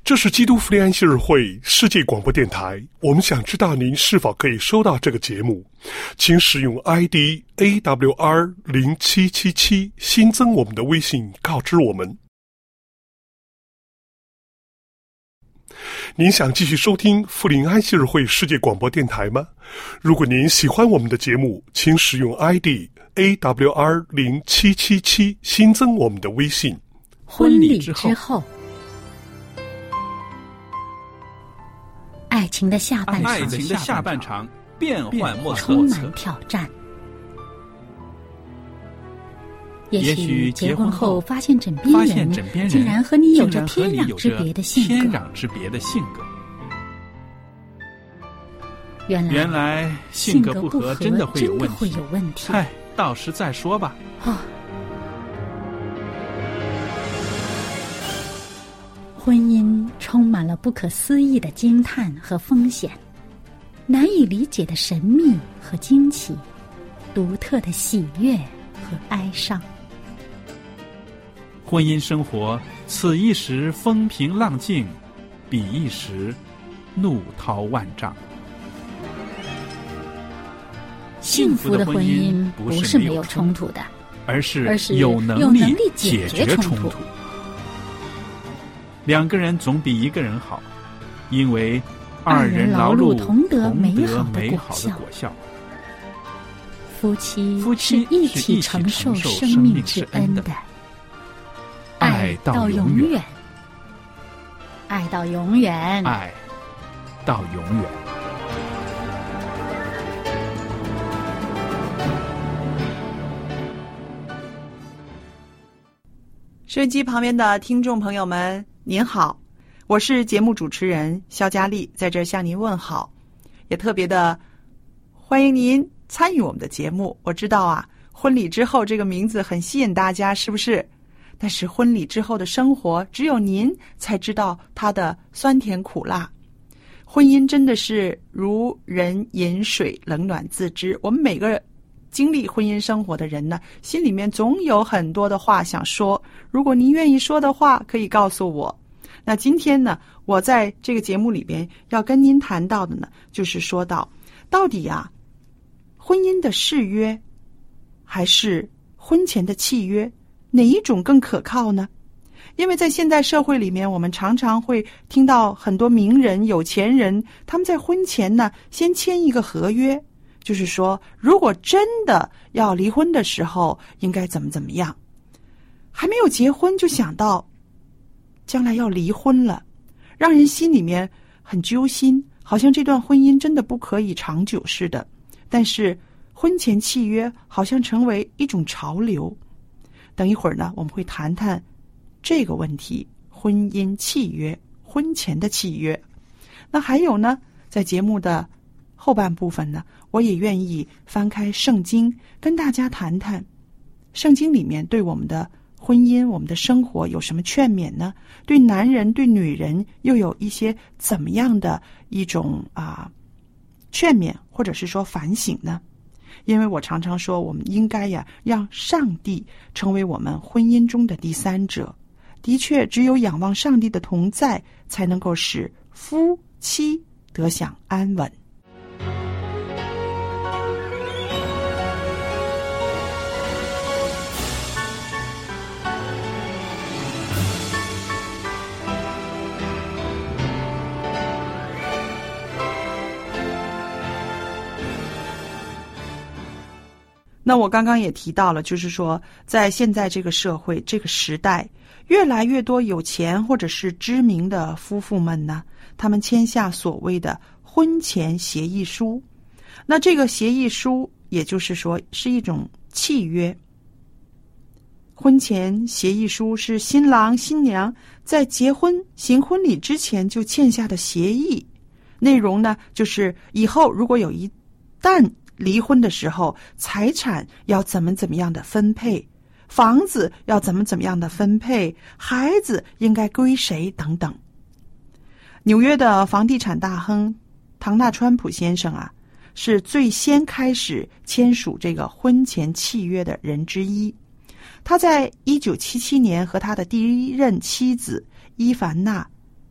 这是基督福音安息日会世界广播电台，我们想知道您是否可以收到这个节目，请使用 ID AWR0777 新增我们的微信告知我们。您想继续收听福临安息日会世界广播电台吗？如果您喜欢我们的节目，请使用 ID AWR0777 新增我们的微信。 婚礼之后，爱情的下半场变幻莫测，充满挑战。也许结婚后发现枕边人竟然和你有着天壤之别的性格。原来性格不合真的会有问题。嗨，到时再说吧。 婚姻充满了不可思议的惊叹和风险，难以理解的神秘和惊奇，独特的喜悦和哀伤。 婚姻生活，此一时风平浪静，彼一时怒涛万丈。 幸福的婚姻不是没有冲突的， 而是有能力解决冲突。两个人总比一个人好，因为二人劳碌同得美好的果效。 夫妻是一起承受生命之恩的。 爱到永远， 爱到永远， 爱到永远。 收音机旁边的听众朋友们，您好，我是节目主持人肖佳丽，在这向您问好，也特别的欢迎您参与我们的节目。我知道啊，婚礼之后这个名字很吸引大家，是不是？但是婚礼之后的生活，只有您才知道它的酸甜苦辣。婚姻真的是如人饮水，冷暖自知。我们每个经历婚姻生活的人呢，心里面总有很多的话想说。如果您愿意说的话，可以告诉我。那今天呢，我在这个节目里边要跟您谈到的呢，就是说到底啊，婚姻的誓约还是婚前的契约，哪一种更可靠呢？因为在现代社会里面，我们常常会听到很多名人、有钱人，他们在婚前呢，先签一个合约，就是说，如果真的要离婚的时候，应该怎么样。还没有结婚就想到将来要离婚了，让人心里面很揪心，好像这段婚姻真的不可以长久似的。但是婚前契约好像成为一种潮流。等一会儿呢，我们会谈谈这个问题，婚姻契约，婚前的契约。那还有呢，在节目的后半部分呢，我也愿意翻开圣经，跟大家谈谈圣经里面对我们的婚姻，我们的生活有什么劝勉呢？对男人对女人又有一些怎么样的一种劝勉，或者是说反省呢？因为我常常说，我们应该让上帝成为我们婚姻中的第三者。的确，只有仰望上帝的同在，才能够使夫妻得享安稳。那我刚刚也提到了，就是说在现在这个社会这个时代，越来越多有钱或者是知名的夫妇们呢，他们签下所谓的婚前协议书。那这个协议书也就是说是一种契约。婚前协议书是新郎新娘在结婚行婚礼之前就签下的协议，内容呢就是以后如果有一旦离婚的时候，财产要怎么样的分配，房子要怎么样的分配，孩子应该归谁等等。纽约的房地产大亨唐纳川普先生是最先开始签署这个婚前契约的人之一。他在1977年和他的第一任妻子伊凡娜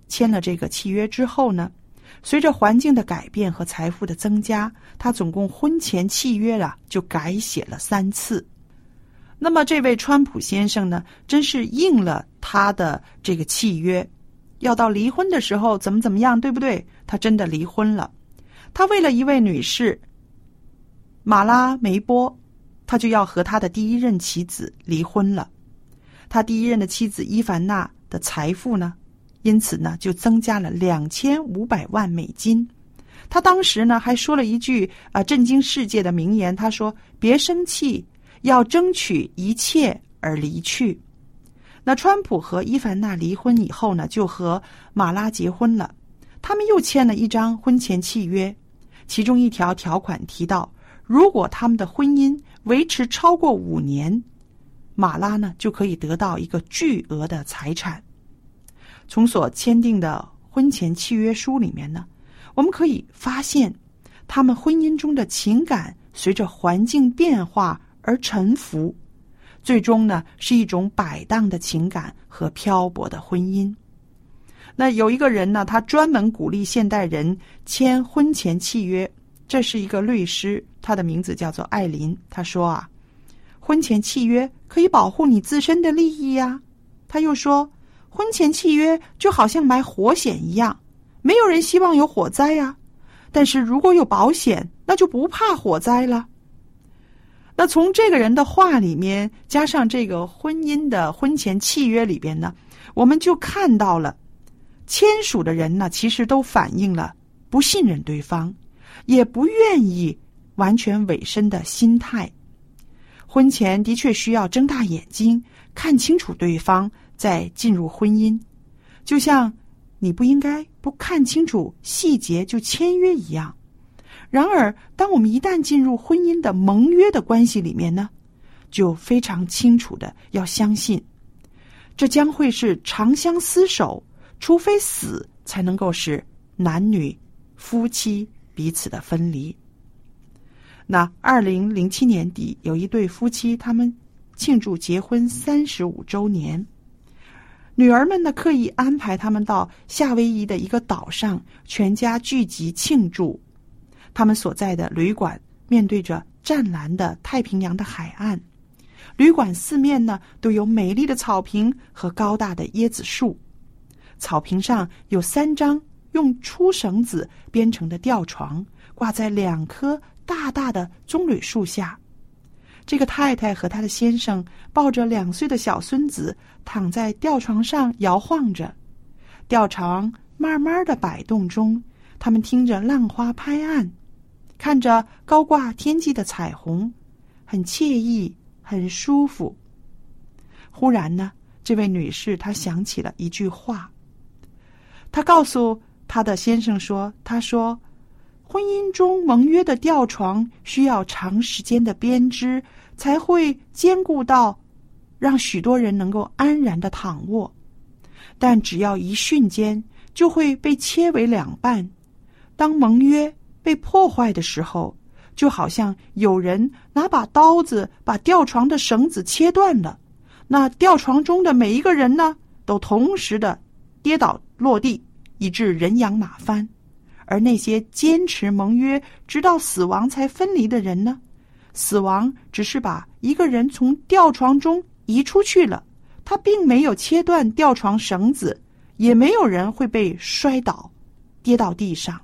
签了这个契约之后呢，随着环境的改变和财富的增加，他总共婚前契约就改写了3次。那么这位川普先生呢，真是应了他的这个契约，要到离婚的时候怎么样，对不对？他真的离婚了。他为了一位女士马拉梅波，他就要和他的第一任妻子离婚了。他第一任的妻子伊凡娜的财富呢，因此呢就增加了2500万美金。他当时呢还说了一句震惊世界的名言，他说：别生气，要争取一切而离去。那川普和伊凡娜离婚以后呢，就和马拉结婚了。他们又签了一张婚前契约，其中一条条款提到，如果他们的婚姻维持超过5年，马拉呢就可以得到一个巨额的财产。从所签订的婚前契约书里面呢，我们可以发现他们婚姻中的情感随着环境变化而沉浮，最终呢是一种摆荡的情感和漂泊的婚姻。那有一个人呢，他专门鼓励现代人签婚前契约，这是一个律师，他的名字叫做艾琳。他说婚前契约可以保护你自身的利益呀。他又说，婚前契约就好像买火险一样，没有人希望有火灾呀，但是如果有保险，那就不怕火灾了。那从这个人的话里面，加上这个婚姻的婚前契约里边呢，我们就看到了签署的人呢，其实都反映了不信任对方，也不愿意完全委身的心态。婚前的确需要睁大眼睛看清楚对方，再进入婚姻，就像你不应该不看清楚细节就签约一样。然而当我们一旦进入婚姻的盟约的关系里面呢，就非常清楚的要相信，这将会是长相厮守，除非死才能够使男女夫妻彼此的分离。那2007年底，有一对夫妻，他们庆祝结婚35周年，女儿们呢刻意安排他们到夏威夷的一个岛上，全家聚集庆祝。他们所在的旅馆面对着湛蓝的太平洋的海岸，旅馆四面呢都有美丽的草坪和高大的椰子树，草坪上有3张用粗绳子编成的吊床，挂在2棵大大的棕榈树下。这个太太和她的先生抱着2岁的小孙子，躺在吊床上摇晃着。吊床慢慢的摆动中，他们听着浪花拍岸，看着高挂天际的彩虹，很惬意，很舒服。忽然呢，这位女士她想起了一句话，她告诉她的先生说，她说，婚姻中盟约的吊床需要长时间的编织，才会坚固到让许多人能够安然的躺卧，但只要一瞬间就会被切为2半。当盟约被破坏的时候，就好像有人拿把刀子把吊床的绳子切断了，那吊床中的每一个人呢，都同时的跌倒落地，以致人仰马翻。而那些坚持盟约直到死亡才分离的人呢，死亡只是把一个人从吊床中移出去了，他并没有切断吊床绳子，也没有人会被摔倒跌到地上。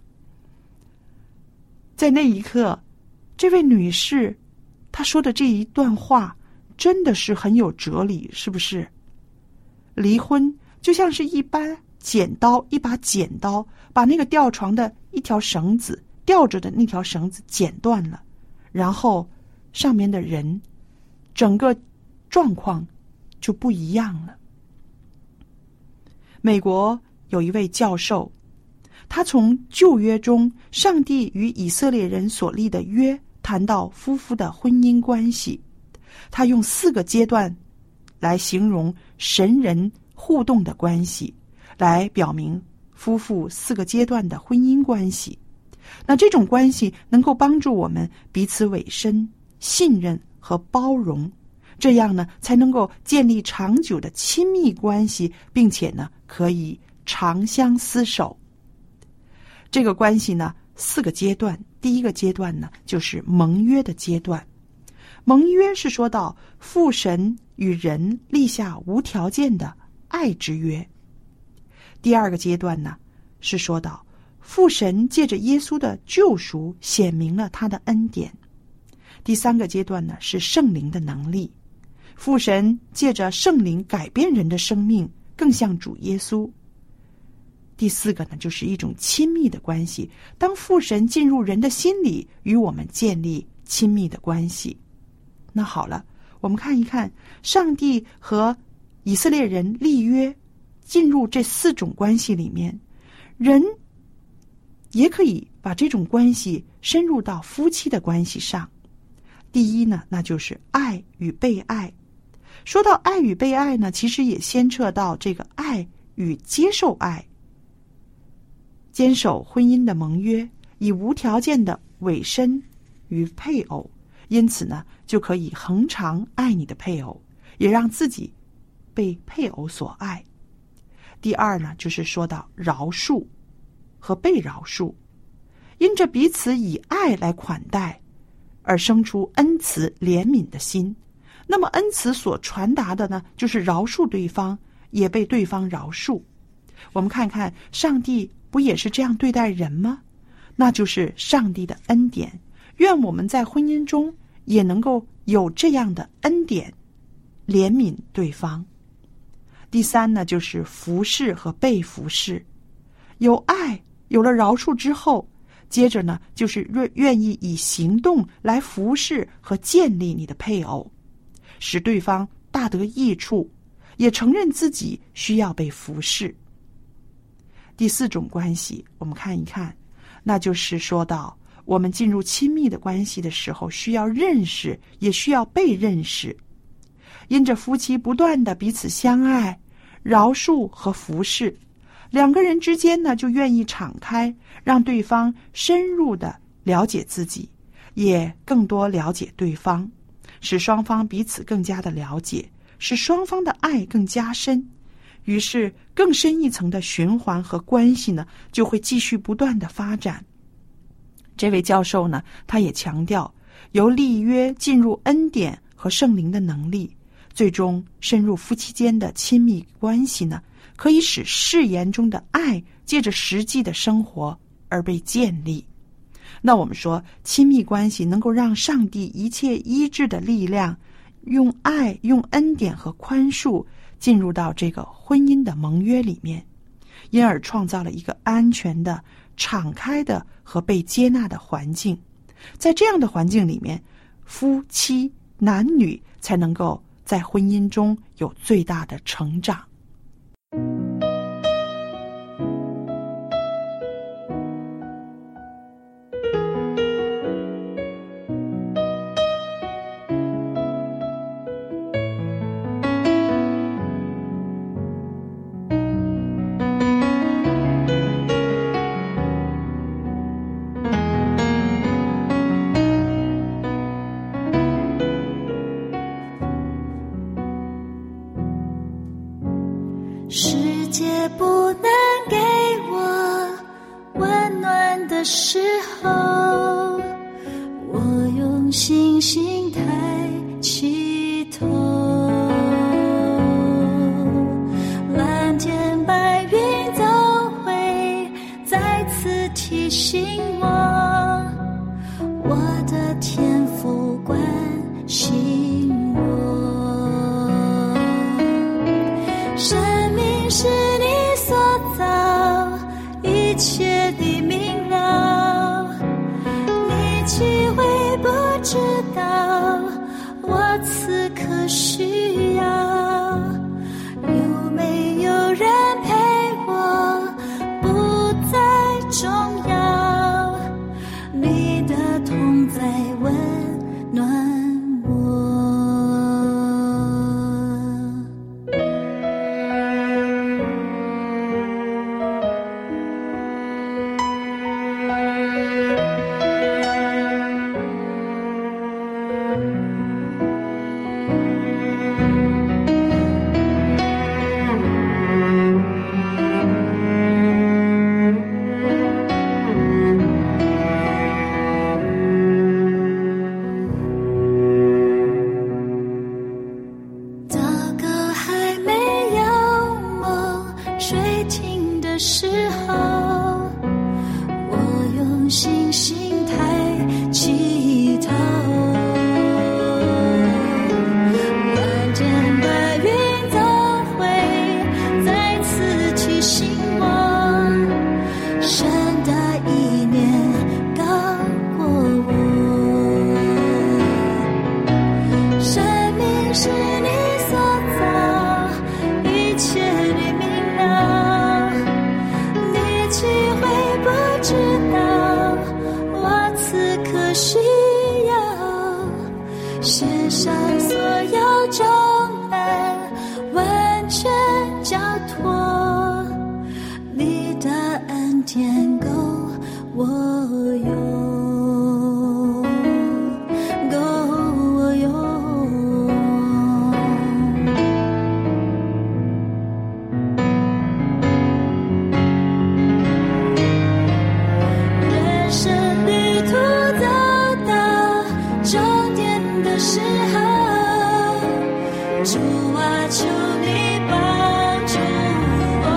在那一刻，这位女士她说的这一段话真的是很有哲理，是不是？离婚就像是一把剪刀把那个吊床的一条绳子，吊着的那条绳子剪断了，然后上面的人整个状况就不一样了。美国有一位教授，他从旧约中上帝与以色列人所立的约谈到夫妇的婚姻关系，他用4个阶段来形容神人互动的关系，来表明夫妇4个阶段的婚姻关系。那这种关系能够帮助我们彼此委身、信任和包容，这样呢才能够建立长久的亲密关系，并且呢可以长相厮守。这个关系呢4个阶段，第一个阶段呢就是盟约的阶段。盟约是说到父神与人立下无条件的爱之约。第二个阶段呢是说到父神借着耶稣的救赎显明了他的恩典。第三个阶段呢是圣灵的能力，父神借着圣灵改变人的生命，更像主耶稣。第4个呢就是一种亲密的关系，当父神进入人的心里，与我们建立亲密的关系。那好了，我们看一看上帝和以色列人立约，进入这4种关系里面，人也可以把这种关系深入到夫妻的关系上。第一呢，那就是爱与被爱。说到爱与被爱呢，其实也牵扯到这个爱与接受爱。坚守婚姻的盟约，以无条件的委身于配偶，因此呢，就可以恒常爱你的配偶，也让自己被配偶所爱。第二呢，就是说到饶恕和被饶恕，因着彼此以爱来款待，而生出恩慈怜悯的心。那么恩慈所传达的呢，就是饶恕对方，也被对方饶恕。我们看看上帝不也是这样对待人吗？那就是上帝的恩典。愿我们在婚姻中也能够有这样的恩典，怜悯对方。第三呢，就是服侍和被服侍。有爱，有了饶恕之后，接着呢，就是愿意以行动来服侍和建立你的配偶，使对方大得益处，也承认自己需要被服侍。第4种关系，我们看一看，那就是说到我们进入亲密的关系的时候，需要认识，也需要被认识。因着夫妻不断的彼此相爱、饶恕和服侍，两个人之间呢，就愿意敞开，让对方深入的了解自己，也更多了解对方，使双方彼此更加的了解，使双方的爱更加深。于是更深一层的循环和关系呢，就会继续不断的发展。这位教授呢，他也强调，由立约进入恩典和圣灵的能力，最终深入夫妻间的亲密关系呢，可以使誓言中的爱借着实际的生活而被建立。那我们说，亲密关系能够让上帝一切医治的力量，用爱、用恩典和宽恕进入到这个婚姻的盟约里面，因而创造了一个安全的、敞开的和被接纳的环境。在这样的环境里面，夫妻男女才能够在婚姻中有最大的成长。 世界不能给我温暖的时候，我用星星抬起头，蓝天白云都会再次提醒我，我的天父关心我。生命是你所造，一切的明了，你岂会不知道我此刻需要？有没有人陪我？不再重要， 水停的时候，我用信心抬起头，蓝天白云都会再次提醒我，神的意念高过我，生命是你所造，一切你明了，你岂会不知道我此刻需要献上所有重担，完全交托，你的恩典够我用，够我用。人生旅途走到终点的时候，主啊，求你帮助我，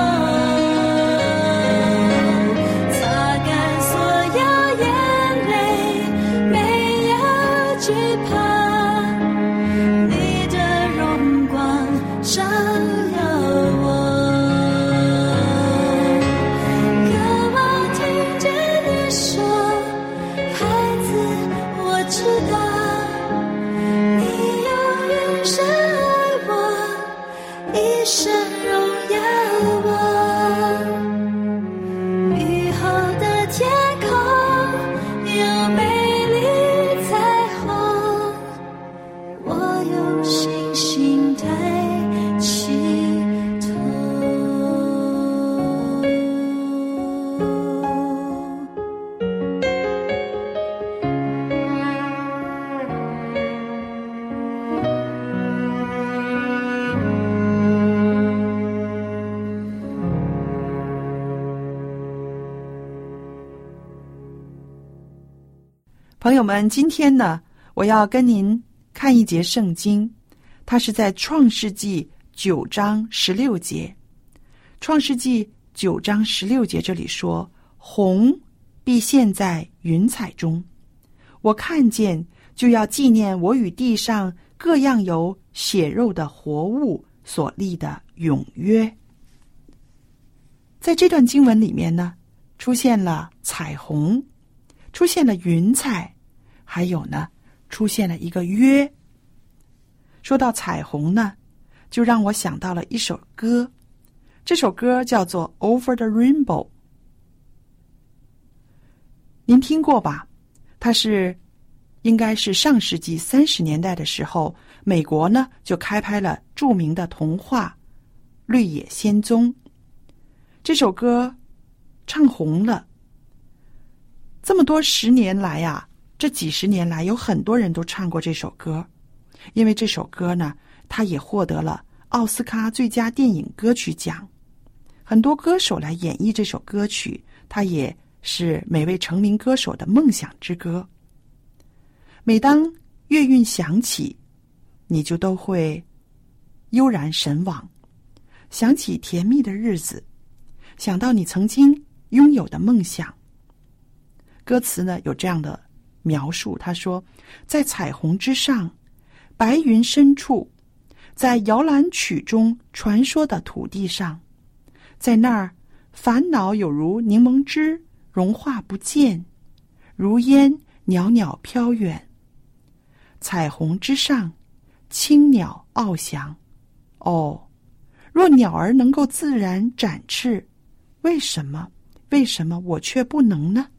擦干所有眼泪，没有惧怕，你的荣光照耀我，渴望听见你说，孩子，我知道你永远深爱我，一生荣耀我。雨后的天空有美丽彩虹，我用信心抬起头。 朋友们，今天呢，我要跟您看一节圣经，它是在创世纪9章16节。创世纪9章16节这里说，虹必现在云彩中，我看见就要纪念我与地上各样有血肉的活物所立的永约。在这段经文里面呢，出现了彩虹，出现了云彩，还有呢，出现了一个约。说到彩虹呢，就让我想到了一首歌，这首歌叫做 Over the Rainbow。 您听过吧？它是应该是上世纪30年代的时候，美国呢就开拍了著名的童话《绿野仙踪》。这首歌唱红了，这么多10年来啊，这几十年来有很多人都唱过这首歌，因为这首歌呢，它也获得了奥斯卡最佳电影歌曲奖。很多歌手来演绎这首歌曲，它也是每位成名歌手的梦想之歌。每当乐韵响起，你就都会悠然神往，想起甜蜜的日子，想到你曾经拥有的梦想。歌词呢有这样的描述，他说，在彩虹之上，白云深处，在摇篮曲中传说的土地上，在那儿烦恼有如柠檬汁融化不见，如烟袅袅飘远。彩虹之上，青鸟翱翔。哦，若鸟儿能够自然展翅，为什么我却不能呢？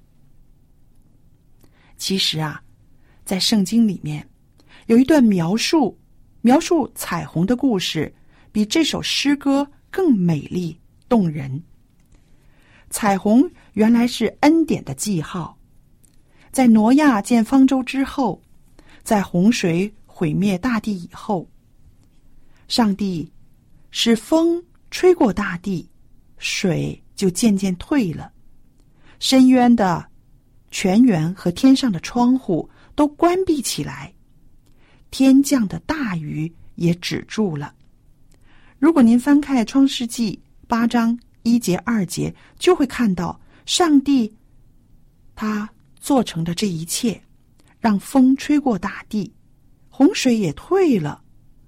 其实啊，在圣经里面有一段描述彩虹的故事，比这首诗歌更美丽动人。彩虹原来是恩典的记号，在挪亚建方舟之后，在洪水毁灭大地以后，上帝使风吹过大地，水就渐渐退了，深渊的泉源和天上的窗户都关闭起来，天降的大雨也止住了。如果您翻开创世纪 8章1节2节就会看到上帝他做成的这一切，让风吹过大地，洪水也退了，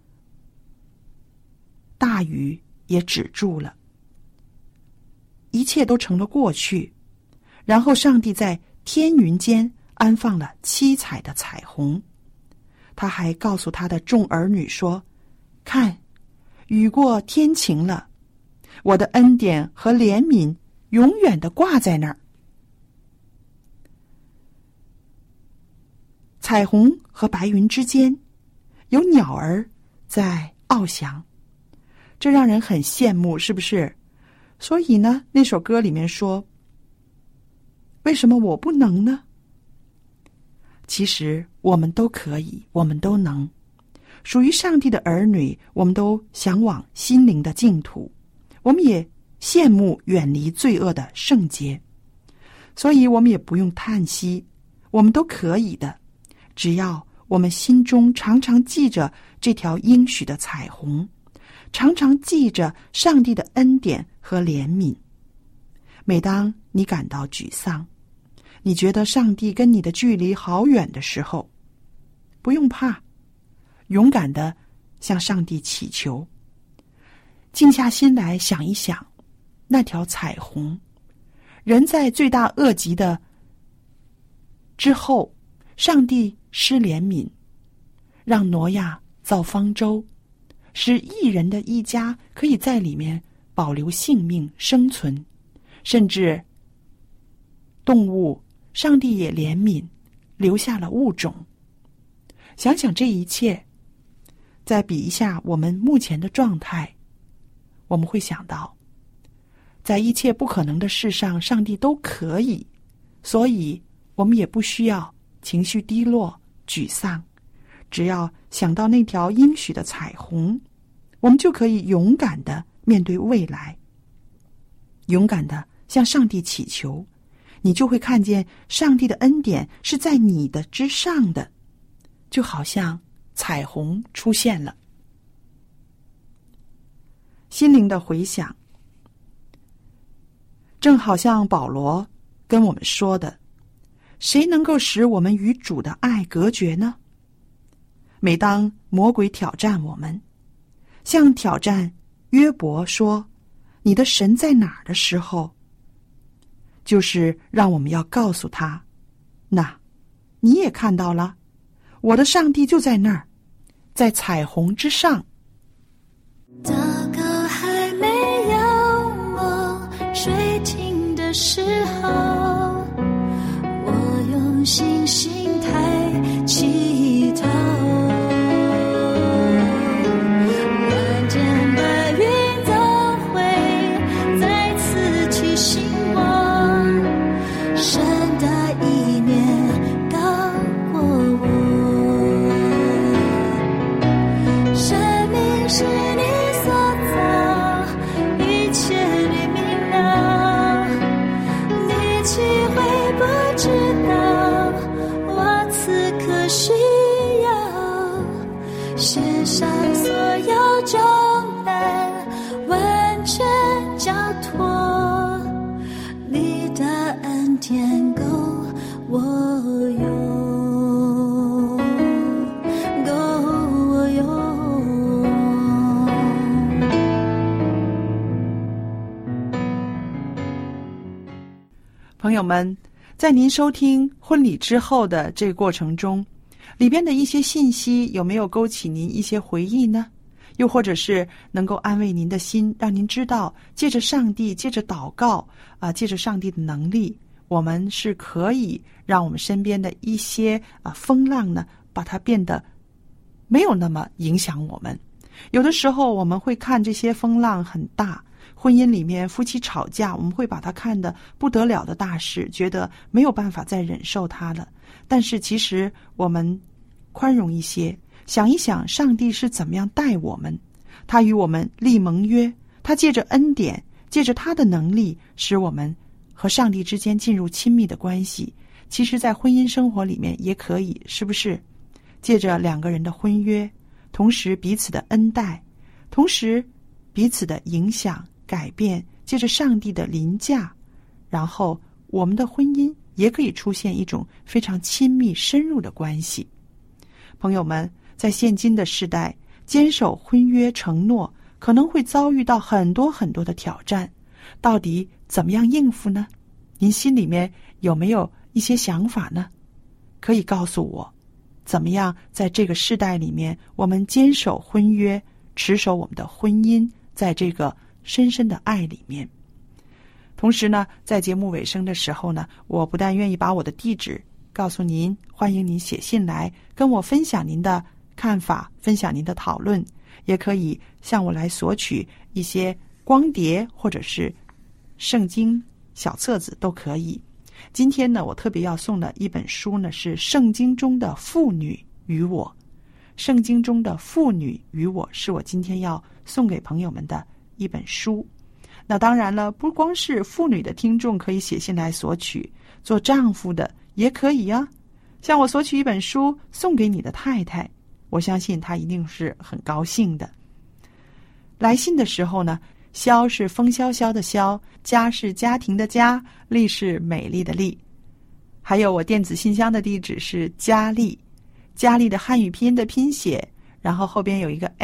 大雨也止住了，一切都成了过去。然后上帝在天云间安放了7彩的彩虹，他还告诉他的众儿女说，看，雨过天晴了，我的恩典和怜悯永远的挂在那儿。彩虹和白云之间有鸟儿在翱翔，这让人很羡慕，是不是？所以呢，那首歌里面说，为什么我不能呢？其实我们都可以，我们都能。属于上帝的儿女，我们都向往心灵的净土，我们也羡慕远离罪恶的圣洁，所以我们也不用叹息，我们都可以的。只要我们心中常常记着这条应许的彩虹，常常记着上帝的恩典和怜悯。每当你感到沮丧，你觉得上帝跟你的距离好远的时候，不用怕，勇敢地向上帝祈求，静下心来想一想那条彩虹。人在罪大恶极的之后，上帝施怜悯，让挪亚造方舟，使义人的一家可以在里面保留性命生存，甚至动物上帝也怜悯，留下了物种。想想这一切，再比一下我们目前的状态，我们会想到，在一切不可能的事上，上帝都可以，所以我们也不需要情绪低落、沮丧。只要想到那条应许的彩虹，我们就可以勇敢地面对未来，勇敢地向上帝祈求，你就会看见上帝的恩典是在你的之上的，就好像彩虹出现了。心灵的回响，正好像保罗跟我们说的，谁能够使我们与主的爱隔绝呢？每当魔鬼挑战我们，像挑战约伯说，你的神在哪儿的时候，就是让我们要告诉他，那你也看到了，我的上帝就在那儿，在彩虹之上。 祷告还没有梦睡停的时候，我用信心抬起头，晚间白云都会再次提醒我，神的意念高过我，生命是你所造，一切你明了，你岂会不知道，我此刻需要献上所有重担，完全交托，你的恩典够我用，够我用。 朋友们，在您收听婚礼之后的这个过程中，里边的一些信息有没有勾起您一些回忆呢？又或者是能够安慰您的心，让您知道借着上帝，借着祷告借着上帝的能力，我们是可以让我们身边的一些风浪呢，把它变得没有那么影响我们。有的时候我们会看这些风浪很大，婚姻里面夫妻吵架，我们会把它看得不得了的大事，觉得没有办法再忍受它了。但是其实我们宽容一些，想一想上帝是怎么样待我们，他与我们立盟约，他借着恩典，借着他的能力，使我们和上帝之间进入亲密的关系。其实在婚姻生活里面也可以，是不是借着两个人的婚约，同时彼此的恩待，同时彼此的影响改变，借着上帝的临驾，然后我们的婚姻也可以出现一种非常亲密深入的关系。朋友们，在现今的时代，坚守婚约承诺可能会遭遇到很多很多的挑战，到底怎么样应付呢？您心里面有没有一些想法呢？可以告诉我，怎么样在这个世代里面，我们坚守婚约，持守我们的婚姻，在这个深深的爱里面。同时呢，在节目尾声的时候呢，我不但愿意把我的地址告诉您，欢迎您写信来跟我分享您的看法，分享您的讨论，也可以向我来索取一些光碟或者是圣经小册子都可以。今天呢，我特别要送的一本书呢，是圣经中的妇女与我。圣经中的妇女与我是我今天要送给朋友们的一本书。那当然了，不光是妇女的听众可以写信来索取，做丈夫的也可以啊。向我索取一本书送给你的太太，我相信她一定是很高兴的。来信的时候呢，萧是风萧萧的萧，家是家庭的家，丽是美丽的丽。还有我电子信箱的地址是佳丽，佳丽的汉语拼音的拼写，然后后边有一个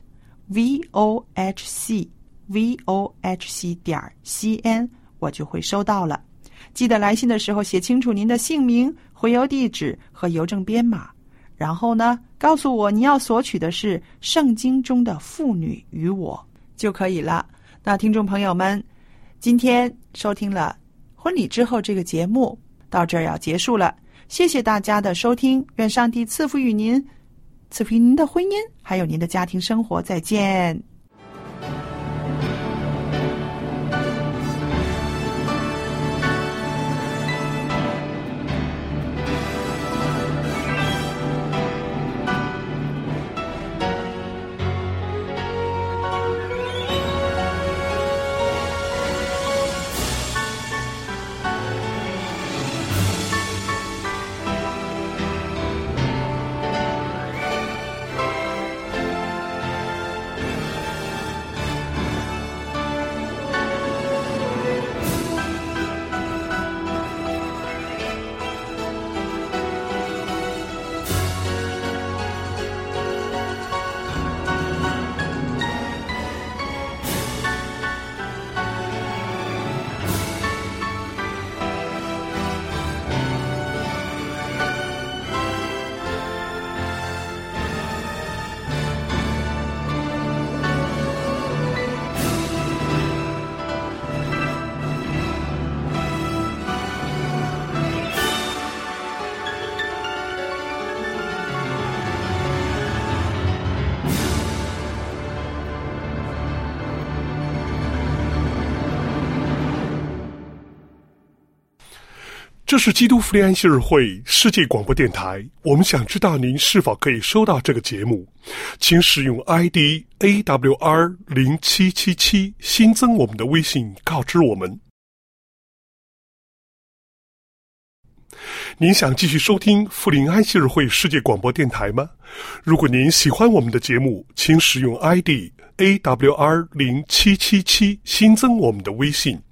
@vohc.cn， 我就会收到了。记得来信的时候写清楚您的姓名、回邮地址和邮政编码，然后呢，告诉我你要索取的是圣经中的妇女与我就可以了。那听众朋友们，今天收听了婚礼之后这个节目到这儿要结束了，谢谢大家的收听，愿上帝赐福于您，赐福于您的婚姻还有您的家庭生活，再见。 这是基督福临安息日会世界广播电台，我们想知道您是否可以收到这个节目，请使用 ID AWR0777 新增我们的微信告知我们。您想继续收听福临安息日会世界广播电台吗？如果您喜欢我们的节目，请使用 ID AWR0777 新增我们的微信，